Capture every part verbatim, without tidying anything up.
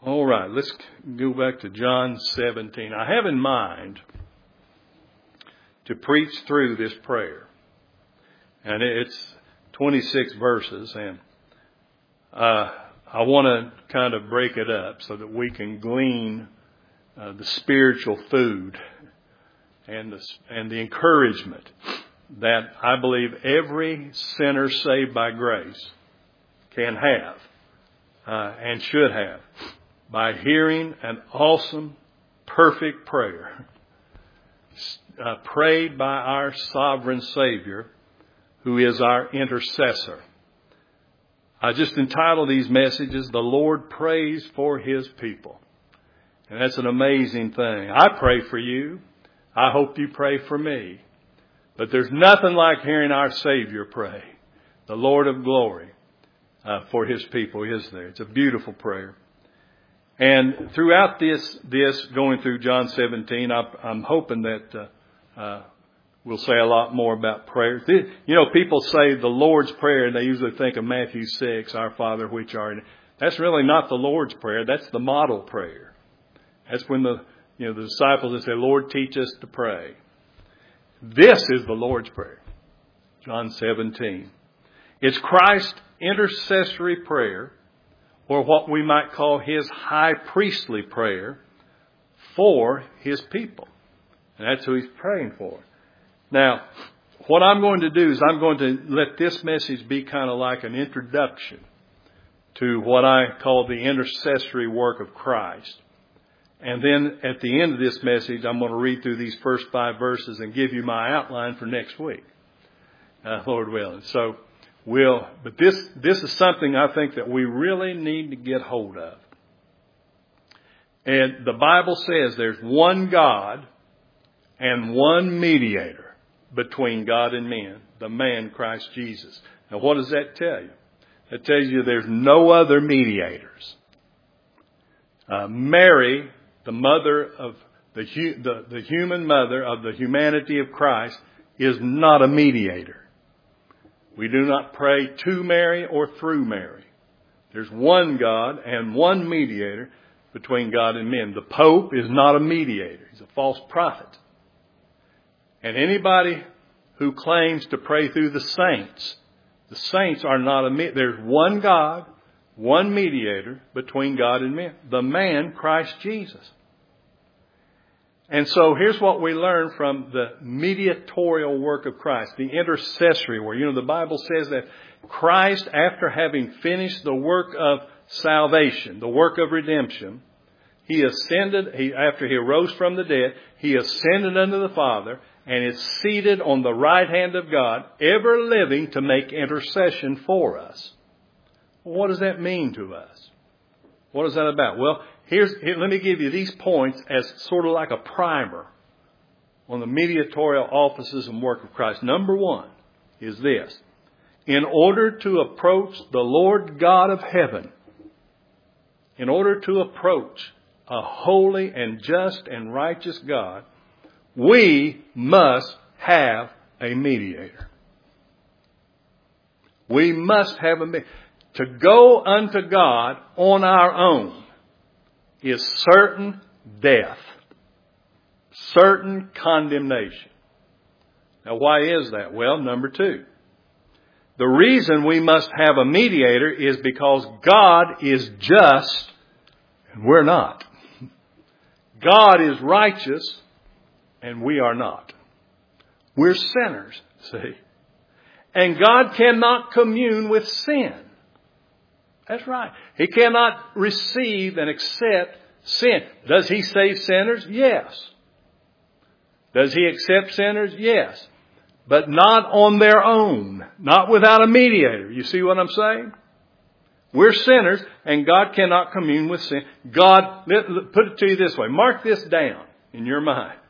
All right, let's go back to John seventeen. I have in mind to preach through this prayer. And it's twenty-six verses, and uh, I want to kind of break it up so that we can glean uh, the spiritual food and the, and the encouragement that I believe every sinner saved by grace can have uh, and should have by hearing an awesome, perfect prayer uh, prayed by our sovereign Savior, who is our intercessor. I just entitled these messages, The Lord Prays for His People. And that's an amazing thing. I pray for you. I hope you pray for me. But there's nothing like hearing our Savior pray, the Lord of glory, uh, for His people, is there? It's a beautiful prayer. And throughout this, this going through John seventeen, I, I'm hoping that uh, uh, we'll say a lot more about prayer. You know, people say the Lord's Prayer, and they usually think of Matthew six, Our Father which art in. That's really not the Lord's Prayer. That's the model prayer. That's when the you know the disciples say, Lord, teach us to pray. This is the Lord's Prayer. John seventeen. It's Christ's intercessory prayer, or what we might call His high priestly prayer for His people. And that's who He's praying for. Now, what I'm going to do is I'm going to let this message be kind of like an introduction to what I call the intercessory work of Christ. And then at the end of this message, I'm going to read through these first five verses and give you my outline for next week, uh, Lord willing. So we'll, but this, this is something I think that we really need to get hold of. And the Bible says there's one God and one mediator between God and men, the man Christ Jesus. Now what does that tell you? That tells you there's no other mediators. Uh, Mary, the mother of the, the, the human mother of the humanity of Christ, is not a mediator. We do not pray to Mary or through Mary. There's one God and one mediator between God and men. The Pope is not a mediator. He's a false prophet. And anybody who claims to pray through the saints, the saints are not a mediator. There's one God, one mediator between God and men, the man Christ Jesus. And so here's what we learn from the mediatorial work of Christ, the intercessory work. You know, the Bible says that Christ, after having finished the work of salvation, the work of redemption, He ascended, he, after He arose from the dead, He ascended unto the Father and is seated on the right hand of God, ever living to make intercession for us. Well, what does that mean to us? What is that about? Well, here's, here, let me give you these points as sort of like a primer on the mediatorial offices and work of Christ. Number one is this. In order to approach the Lord God of heaven, in order to approach a holy and just and righteous God, we must have a mediator. We must have a mediator. To go unto God on our own is certain death, certain condemnation. Now, why is that? Well, number two, the reason we must have a mediator is because God is just and we're not. God is righteous and we are not. We're sinners, see. And God cannot commune with sin. That's right. He cannot receive and accept sin. Does He save sinners? Yes. Does He accept sinners? Yes. But not on their own. Not without a mediator. You see what I'm saying? We're sinners and God cannot commune with sin. God, put it to you this way. Mark this down in your mind.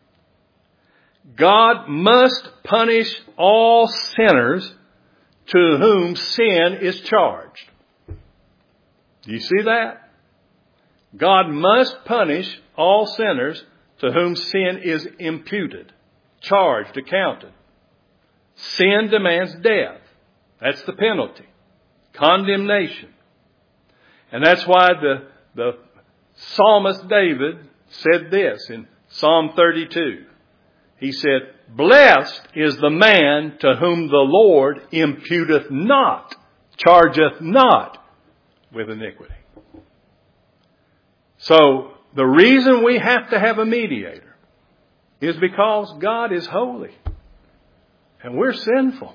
God must punish all sinners to whom sin is charged. Do you see that? God must punish all sinners to whom sin is imputed, charged, accounted. Sin demands death. That's the penalty. Condemnation. And that's why the, the psalmist David said this in Psalm thirty-two. He said, blessed is the man to whom the Lord imputeth not, chargeth not with iniquity. So the reason we have to have a mediator is because God is holy and we're sinful.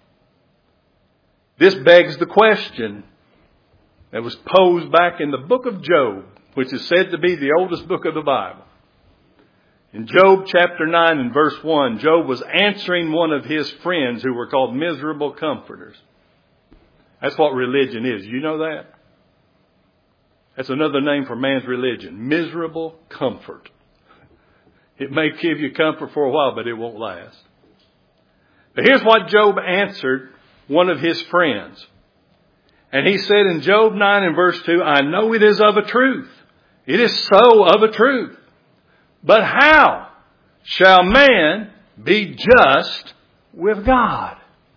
This begs the question that was posed back in the book of Job, which is said to be the oldest book of the Bible. In Job chapter nine and verse one, Job was answering one of his friends who were called miserable comforters. That's what religion is. You know that? That's another name for man's religion. Miserable comfort. It may give you comfort for a while, but it won't last. But here's what Job answered one of his friends. And he said in Job nine and verse two, I know it is of a truth. It is so of a truth. But how shall man be just with God?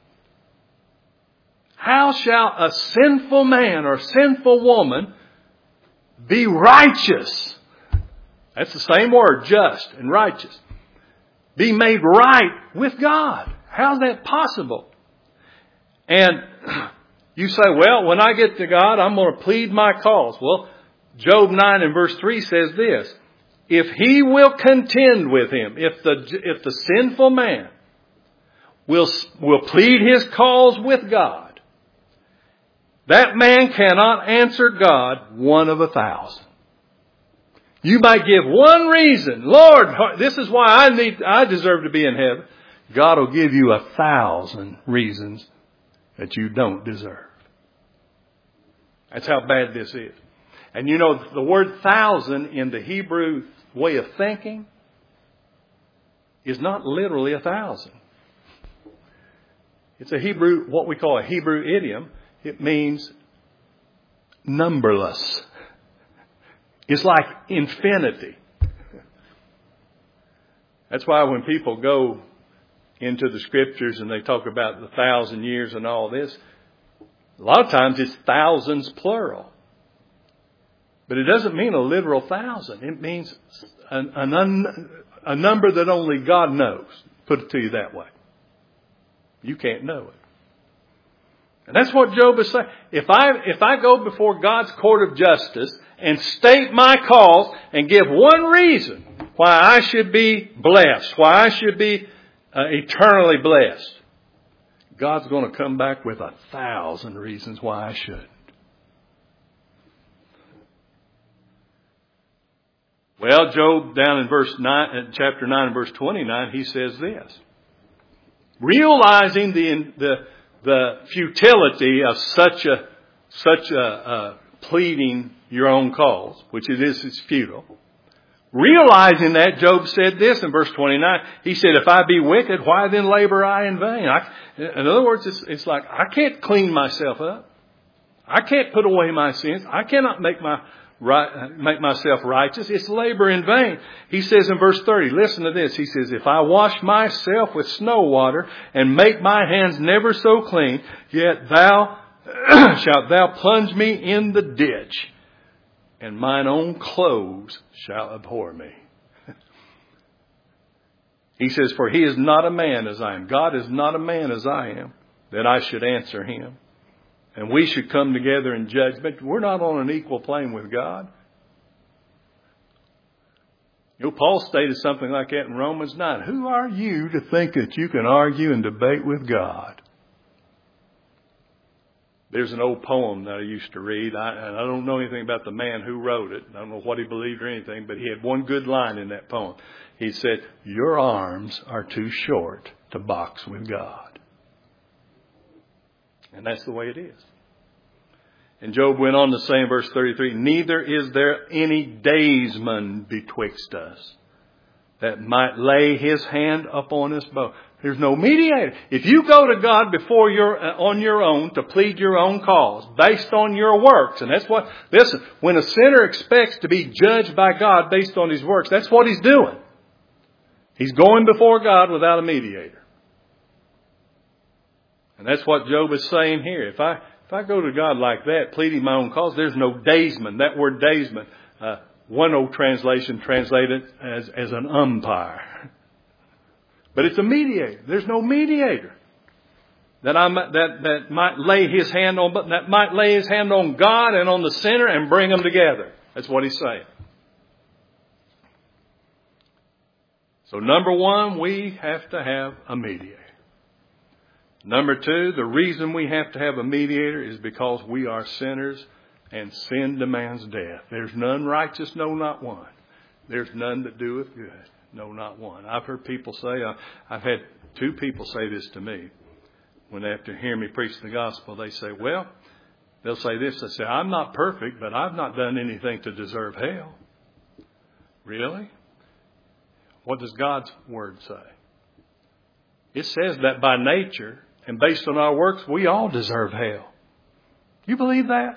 How shall a sinful man or sinful woman be righteous? That's the same word, just and righteous. Be made right with God. How's that possible? And you say, well, when I get to God, I'm going to plead my cause. Well, Job nine and verse three says this. If he will contend with him, if the, if the sinful man will, will plead his cause with God, that man cannot answer God one of a thousand. You might give one reason, Lord, this is why I need, I deserve to be in heaven. God will give you a thousand reasons that you don't deserve. That's how bad this is. And you know, the word thousand in the Hebrew way of thinking is not literally a thousand. It's a Hebrew, what we call a Hebrew idiom. It means numberless. It's like infinity. That's why when people go into the scriptures and they talk about the thousand years and all this, a lot of times it's thousands plural. But it doesn't mean a literal thousand. It means an, an un, a number that only God knows. Put it to you that way. You can't know it. And that's what Job is saying. If I, if I go before God's court of justice and state my cause and give one reason why I should be blessed, why I should be uh, eternally blessed, God's going to come back with a thousand reasons why I should. Well, Job down in verse nine, chapter nine and verse twenty-nine, he says this. Realizing the, the, the futility of such a, such a, uh, pleading your own cause, which it is, it's futile. Realizing that, Job said this in verse twenty-nine. He said, if I be wicked, why then labor I in vain? I, in other words, it's, it's like, I can't clean myself up. I can't put away my sins. I cannot make my Right, make myself righteous. It's labor in vain. He says in verse thirty, listen to this. He says, if I wash myself with snow water and make my hands never so clean, yet thou shalt thou plunge me in the ditch, and mine own clothes shall abhor me. He says, for he is not a man as I am. God is not a man as I am, that I should answer him. And we should come together in judgment. We're not on an equal plane with God. You know, Paul stated something like that in Romans nine. Who are you to think that you can argue and debate with God? There's an old poem that I used to read. I, and I don't know anything about the man who wrote it. I don't know what he believed or anything, but he had one good line in that poem. He said, your arms are too short to box with God. And that's the way it is. And Job went on to say in verse thirty-three, neither is there any daysman betwixt us that might lay his hand upon us both. There's no mediator. If you go to God before you're uh, on your own to plead your own cause based on your works, and that's what, listen, when a sinner expects to be judged by God based on his works, that's what he's doing. He's going before God without a mediator. And that's what Job is saying here. If I if I go to God like that, pleading my own cause, there's no daysman. That word daysman, uh, One old translation translated as, as an umpire. But it's a mediator. There's no mediator that I might, that that might lay his hand on, but that might lay his hand on God and on the sinner and bring them together. That's what he's saying. So number one, we have to have a mediator. Number two, the reason we have to have a mediator is because we are sinners and sin demands death. There's none righteous, no, not one. There's none that doeth good, no, not one. I've heard people say, uh, I've had two people say this to me. When after hearing me preach the gospel, they say, well, they'll say this. They say, I'm not perfect, but I've not done anything to deserve hell. Really? What does God's word say? It says that by nature and based on our works, we all deserve hell. You believe that?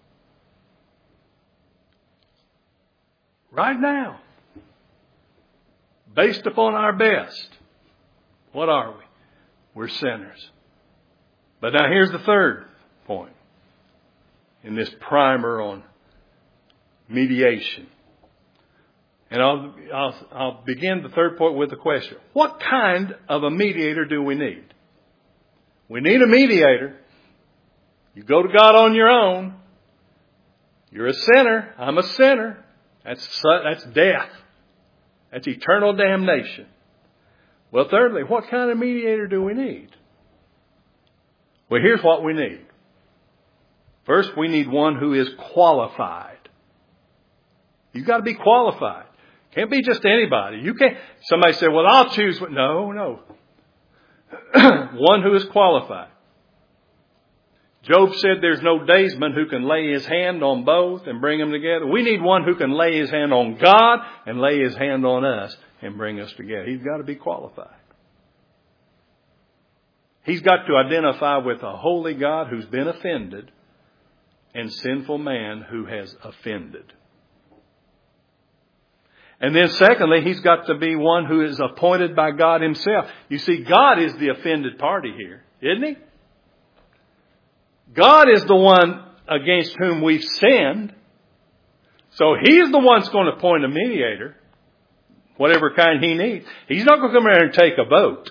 Right now. Based upon our best. What are we? We're sinners. But now here's the third point in this primer on mediation. And I'll, I'll, I'll begin the third point with a question. What kind of a mediator do we need? We need a mediator. You go to God on your own. You're a sinner. I'm a sinner. That's, that's death. That's eternal damnation. Well, thirdly, what kind of mediator do we need? Well, here's what we need. First, we need one who is qualified. You've got to be qualified. Can't be just anybody. You can't. Somebody said, well, I'll choose. No, no. One who is qualified. Job said there's no daysman who can lay his hand on both and bring them together. We need one who can lay his hand on God and lay his hand on us and bring us together. He's got to be qualified. He's got to identify with a holy God who's been offended and sinful man who has offended. And then secondly, he's got to be one who is appointed by God himself. You see, God is the offended party here, isn't he? God is the one against whom we've sinned. So he's the one that's going to appoint a mediator, whatever kind he needs. He's not going to come around and take a vote.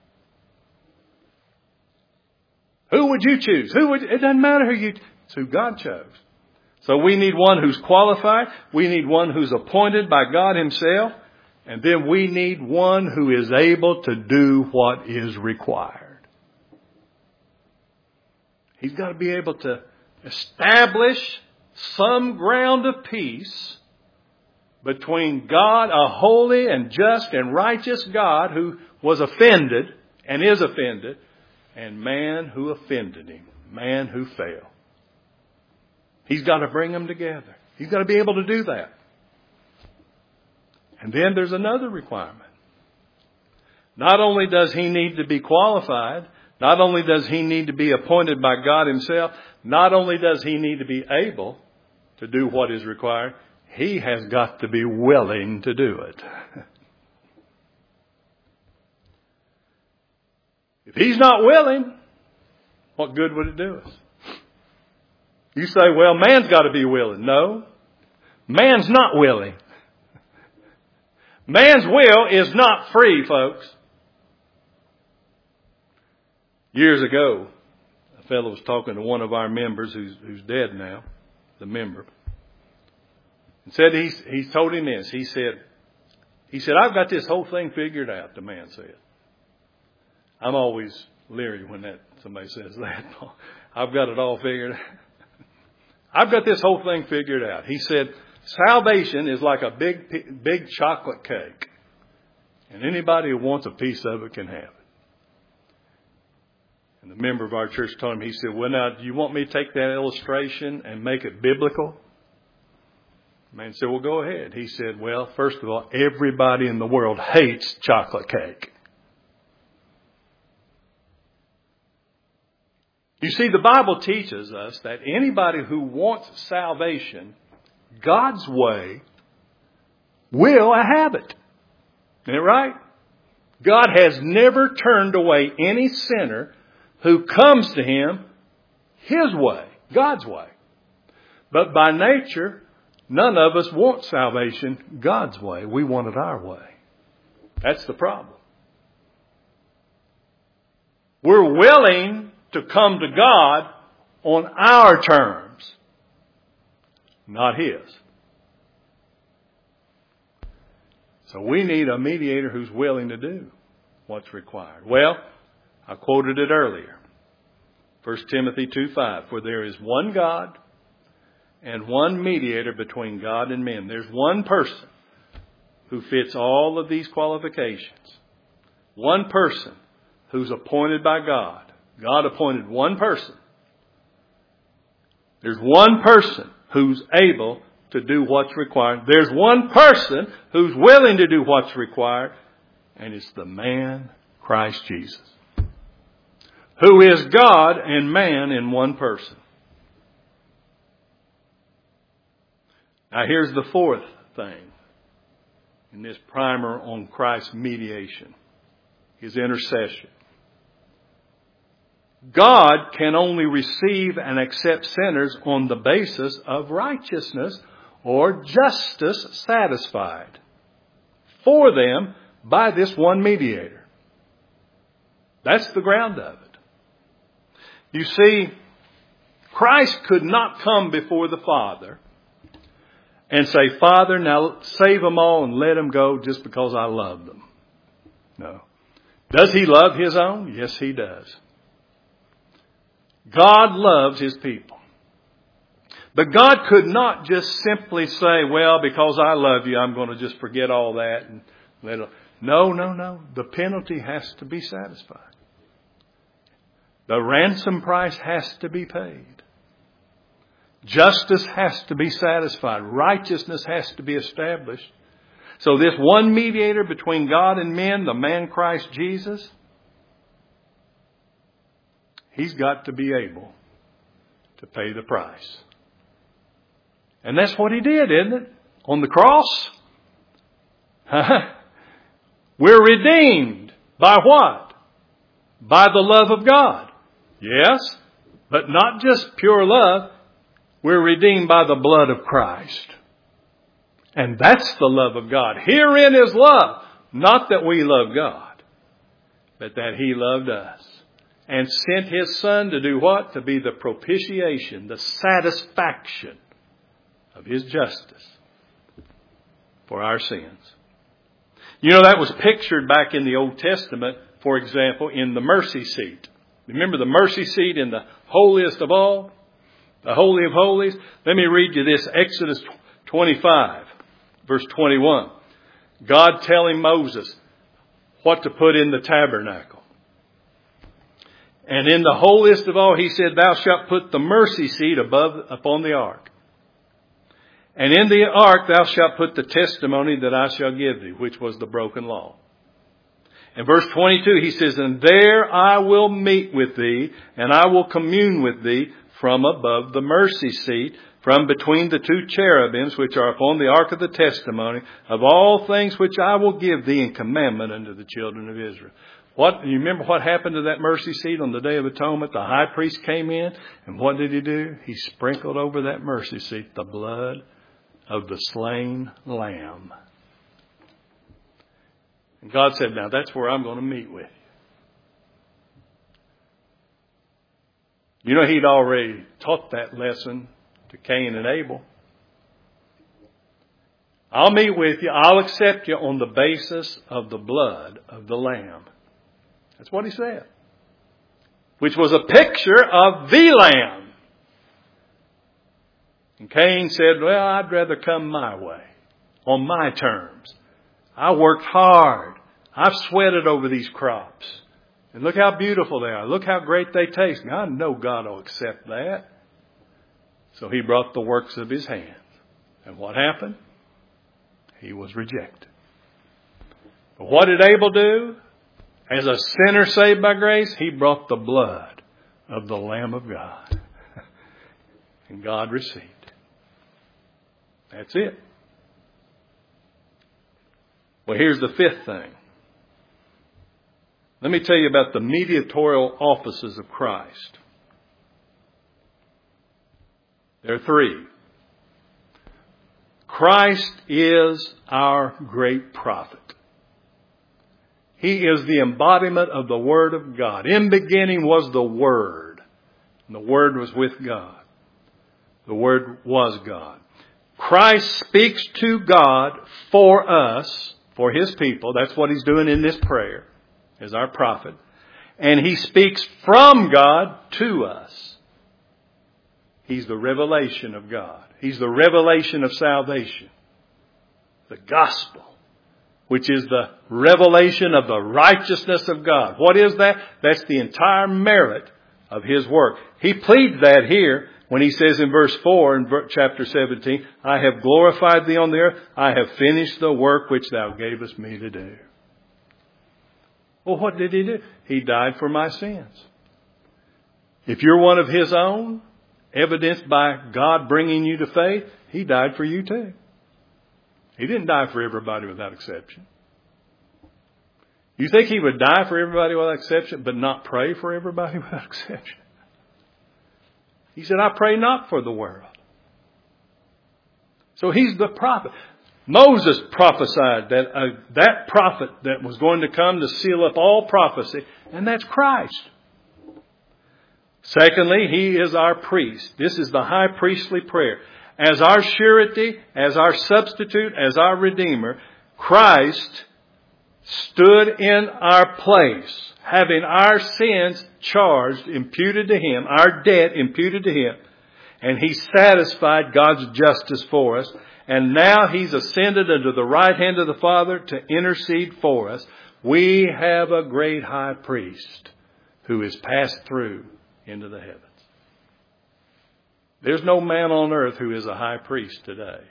Who would you choose? Who would? It doesn't matter who you. It's who God chose. So we need one who's qualified. We need one who's appointed by God himself. And then we need one who is able to do what is required. He's got to be able to establish some ground of peace between God, a holy and just and righteous God who was offended and is offended, and man who offended him, man who fell. He's got to bring them together. He's got to be able to do that. And then there's another requirement. Not only does he need to be qualified, not only does he need to be appointed by God himself, not only does he need to be able to do what is required, he has got to be willing to do it. If he's not willing, what good would it do us? You say, well, man's got to be willing. No, man's not willing. Man's will is not free, folks. Years ago, a fellow was talking to one of our members who's, who's dead now, the member, and said he, he told him this. He said, he said, I've got this whole thing figured out, the man said. I'm always leery when that somebody says that. I've got it all figured out. I've got this whole thing figured out. He said, salvation is like a big, big chocolate cake. And anybody who wants a piece of it can have it. And the member of our church told him, he said, well, now, do you want me to take that illustration and make it biblical? The man said, well, go ahead. He said, well, first of all, everybody in the world hates chocolate cake. You see, the Bible teaches us that anybody who wants salvation God's way will have it. Isn't it right? God has never turned away any sinner who comes to him his way, God's way. But by nature, none of us want salvation God's way. We want it our way. That's the problem. We're willing to come to God on our terms, not His. So we need a mediator who's willing to do what's required. Well, I quoted it earlier. First Timothy two five. For there is one God and one mediator between God and men. There's one person who fits all of these qualifications. One person who's appointed by God. God appointed one person. There's one person who's able to do what's required. There's one person who's willing to do what's required. And it's the man, Christ Jesus, who is God and man in one person. Now here's the fourth thing in this primer on Christ's mediation. His intercession. God can only receive and accept sinners on the basis of righteousness or justice satisfied for them by this one mediator. That's the ground of it. You see, Christ could not come before the Father and say, Father, now save them all and let them go just because I love them. No. Does He love His own? Yes, He does. God loves His people. But God could not just simply say, well, because I love you, I'm going to just forget all that. And let it. No, no, no. The penalty has to be satisfied. The ransom price has to be paid. Justice has to be satisfied. Righteousness has to be established. So this one mediator between God and men, the man Christ Jesus, He's got to be able to pay the price. And that's what He did, isn't it? On the cross. We're redeemed by what? By the love of God. Yes, but not just pure love. We're redeemed by the blood of Christ. And that's the love of God. Herein is love. Not that we love God, but that He loved us. And sent His Son to do what? To be the propitiation, the satisfaction of His justice for our sins. You know, that was pictured back in the Old Testament, for example, in the mercy seat. Remember the mercy seat in the holiest of all? The Holy of Holies? Let me read you this. Exodus twenty-five, verse twenty-one. God telling Moses what to put in the tabernacle. And in the holiest of all, He said, thou shalt put the mercy seat above upon the ark. And in the ark thou shalt put the testimony that I shall give thee, which was the broken law. In verse twenty-two, He says, and there I will meet with thee, and I will commune with thee from above the mercy seat, from between the two cherubims which are upon the ark of the testimony, of all things which I will give thee in commandment unto the children of Israel. What, you remember what happened to that mercy seat on the Day of Atonement? The high priest came in, and what did he do? He sprinkled over that mercy seat the blood of the slain lamb. And God said, now that's where I'm going to meet with you. You know, He'd already taught that lesson to Cain and Abel. I'll meet with you. I'll accept you on the basis of the blood of the lamb. That's what He said. Which was a picture of the lamb. And Cain said, well, I'd rather come my way, on my terms. I worked hard. I've sweated over these crops. And look how beautiful they are. Look how great they taste. Now, I know God will accept that. So he brought the works of his hands. And what happened? He was rejected. But what did Abel do? As a sinner saved by grace, he brought the blood of the Lamb of God. And God received it. That's it. Well, here's the fifth thing. Let me tell you about the mediatorial offices of Christ. There are three. Christ is our great prophet. He is the embodiment of the Word of God. In beginning was the Word, and the Word was with God. The Word was God. Christ speaks to God for us, for His people. That's what He's doing in this prayer as our prophet. And He speaks from God to us. He's the revelation of God. He's the revelation of salvation. The gospel, which is the revelation of the righteousness of God. What is that? That's the entire merit of His work. He pleads that here when He says in verse four in chapter seventeen, I have glorified Thee on the earth. I have finished the work which Thou gavest me to do. Well, what did He do? He died for my sins. If you're one of His own, evidenced by God bringing you to faith, He died for you too. He didn't die for everybody without exception. You think He would die for everybody without exception, but not pray for everybody without exception? He said, I pray not for the world. So He's the prophet. Moses prophesied that uh, that prophet that was going to come to seal up all prophecy, and that's Christ. Secondly, He is our priest. This is the high priestly prayer. As our surety, as our substitute, as our Redeemer, Christ stood in our place, having our sins charged, imputed to Him, our debt imputed to Him. And He satisfied God's justice for us. And now He's ascended unto the right hand of the Father to intercede for us. We have a great high priest who is passed through into the heavens. There's no man on earth who is a high priest today.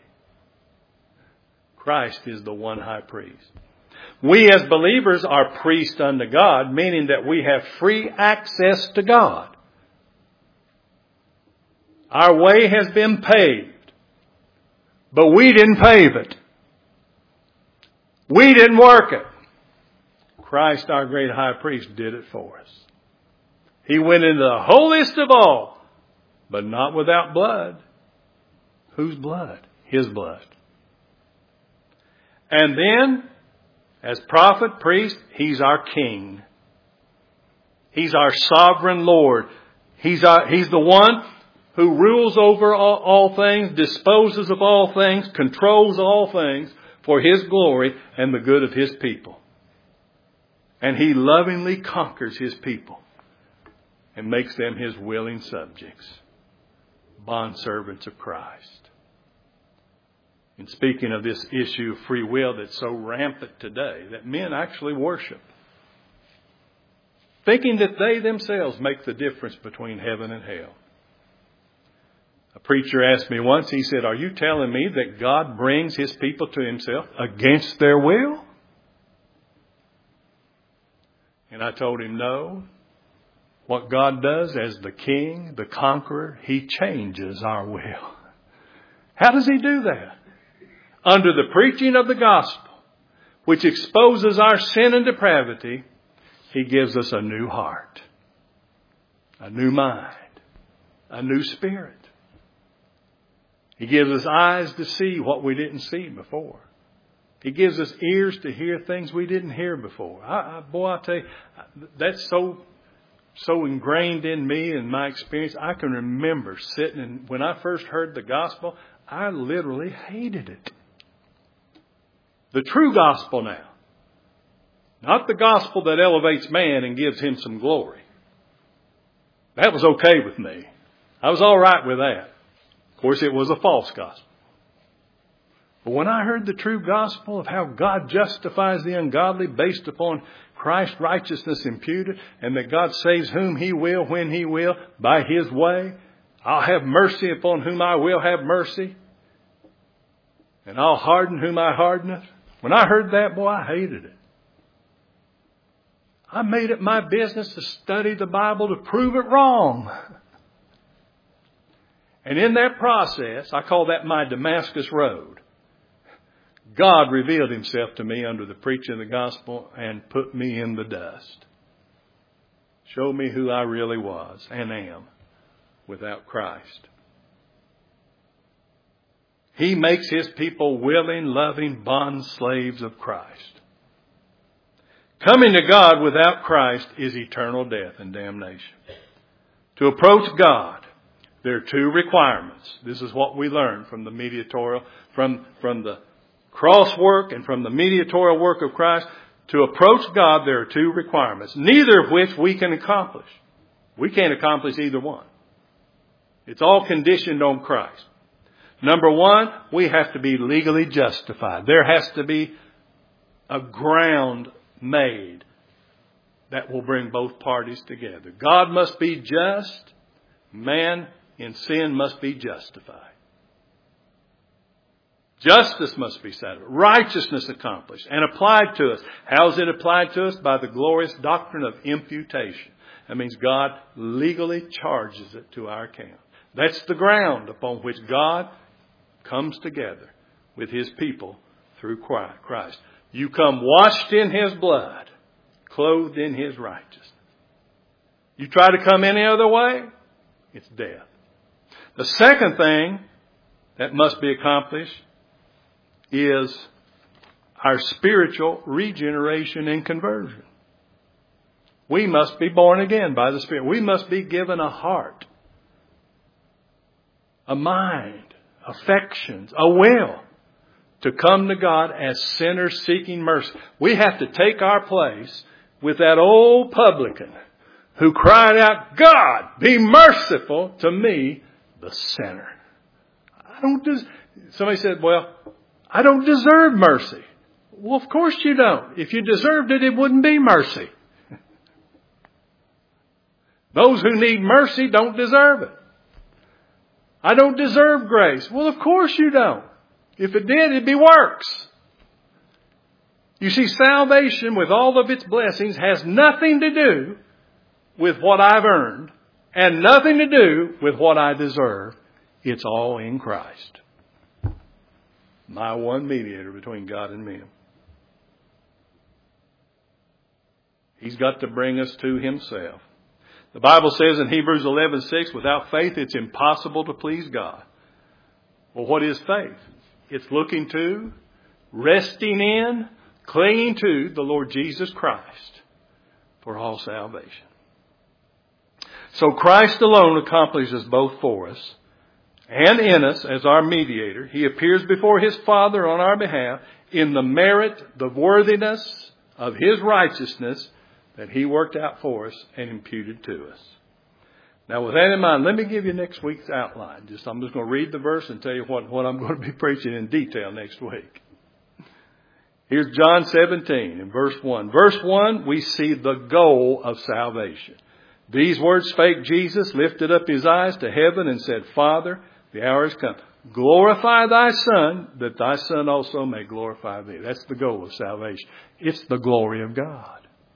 Christ is the one high priest. We as believers are priests unto God, meaning that we have free access to God. Our way has been paved, but we didn't pave it. We didn't work it. Christ, our great high priest, did it for us. He went into the holiest of all, but not without blood. Whose blood? His blood. And then, as prophet, priest, He's our King. He's our sovereign Lord. He's, our, he's the one who rules over all, all things, disposes of all things, controls all things for His glory and the good of His people. And He lovingly conquers His people and makes them His willing subjects, bondservants of Christ. And speaking of this issue of free will that's so rampant today, that men actually worship, thinking that they themselves make the difference between heaven and hell. A preacher asked me once, he said, are you telling me that God brings His people to Himself against their will? And I told him, no. What God does as the King, the conqueror, He changes our will. How does He do that? Under the preaching of the gospel, which exposes our sin and depravity, He gives us a new heart, a new mind, a new spirit. He gives us eyes to see what we didn't see before. He gives us ears to hear things we didn't hear before. I, I, boy, I tell you, that's so so ingrained in me and my experience. I can remember sitting and when I first heard the gospel, I literally hated it. The true gospel now. Not the gospel that elevates man and gives him some glory. That was okay with me. I was all right with that. Of course, it was a false gospel. But when I heard the true gospel of how God justifies the ungodly based upon Christ's righteousness imputed, and that God saves whom He will, when He will, by His way, I'll have mercy upon whom I will have mercy, and I'll harden whom I hardeneth. When I heard that, boy, I hated it. I made it my business to study the Bible to prove it wrong. And in that process, I call that my Damascus Road. God revealed Himself to me under the preaching of the gospel and put me in the dust. Showed me who I really was and am without Christ. He makes His people willing, loving bond slaves of Christ. Coming to God without Christ is eternal death and damnation. To approach God, there are two requirements. This is what we learn from the mediatorial, from, from the cross work and from the mediatorial work of Christ. To approach God, there are two requirements, neither of which we can accomplish. We can't accomplish either one. It's all conditioned on Christ. Number one, we have to be legally justified. There has to be a ground made that will bring both parties together. God must be just. Man in sin must be justified. Justice must be satisfied. Righteousness accomplished and applied to us. How is it applied to us? By the glorious doctrine of imputation. That means God legally charges it to our account. That's the ground upon which God comes together with His people through Christ. You come washed in His blood, clothed in His righteousness. You try to come any other way, it's death. The second thing that must be accomplished is our spiritual regeneration and conversion. We must be born again by the Spirit. We must be given a heart, a mind, affections, a will to come to God as sinners seeking mercy. We have to take our place with that old publican who cried out, God, be merciful to me, the sinner. I don't des- Somebody said, well, I don't deserve mercy. Well, of course you don't. If you deserved it, it wouldn't be mercy. Those who need mercy don't deserve it. I don't deserve grace. Well, of course you don't. If it did, it'd be works. You see, salvation with all of its blessings has nothing to do with what I've earned and nothing to do with what I deserve. It's all in Christ. My one mediator between God and men. He's got to bring us to Himself. The Bible says in Hebrews eleven six, without faith it's impossible to please God. Well, what is faith? It's looking to, resting in, clinging to the Lord Jesus Christ for all salvation. So Christ alone accomplishes both for us and in us as our mediator. He appears before His Father on our behalf in the merit, the worthiness of His righteousness that He worked out for us and imputed to us. Now, with that in mind, let me give you next week's outline. Just I'm just going to read the verse and tell you what, what I'm going to be preaching in detail next week. Here's John seventeen in verse one. Verse one, we see the goal of salvation. These words spake Jesus, lifted up His eyes to heaven and said, Father, the hour is come. Glorify Thy Son, that Thy Son also may glorify Thee. That's the goal of salvation. It's the glory of God.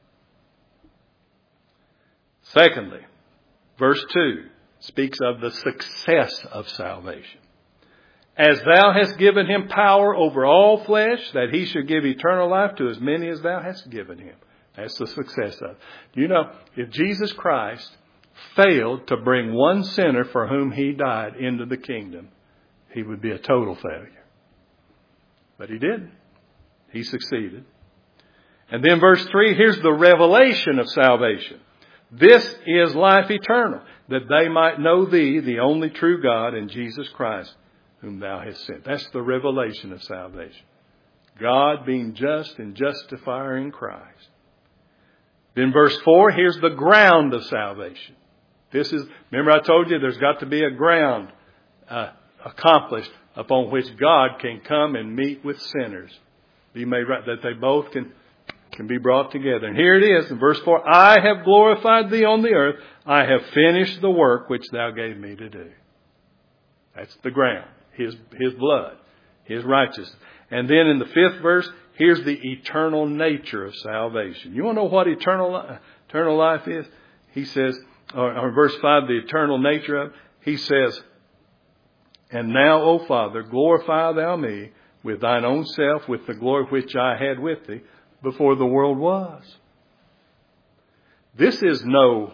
Secondly, verse two speaks of the success of salvation. As Thou hast given Him power over all flesh, that He should give eternal life to as many as Thou hast given Him. That's the success of it. You know, if Jesus Christ failed to bring one sinner for whom He died into the kingdom, He would be a total failure. But He didn't. He succeeded. And then verse three, here's the revelation of salvation. This is life eternal, that they might know Thee, the only true God, and Jesus Christ, whom Thou hast sent. That's the revelation of salvation. God being just and justifier in Christ. Then verse four, here's the ground of salvation. This is, remember I told you there's got to be a ground uh, accomplished upon which God can come and meet with sinners. Be made right, that they both can can be brought together. And here it is in verse four. I have glorified Thee on the earth. I have finished the work which Thou gave me to do. That's the ground. His, His blood. His righteousness. And then in the fifth verse, here's the eternal nature of salvation. You want to know what eternal, eternal life is? He says, or, or verse five, the eternal nature of it. He says, and now, O Father, glorify Thou me with Thine own self, with the glory which I had with Thee before the world was. This is no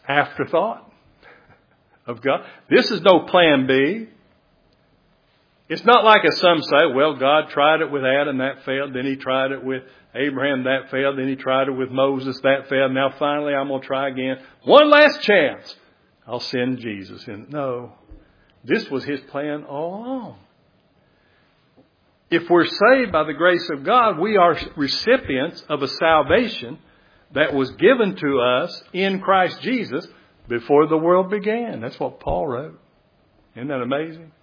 afterthought of God. This is no plan B. It's not like as some say, well, God tried it with Adam, that failed. Then he tried it with Abraham, that failed. Then he tried it with Moses, that failed. Now finally I'm going to try again. One last chance. I'll send Jesus. And no, this was his plan all along. If we're saved by the grace of God, we are recipients of a salvation that was given to us in Christ Jesus before the world began. That's what Paul wrote. Isn't that amazing?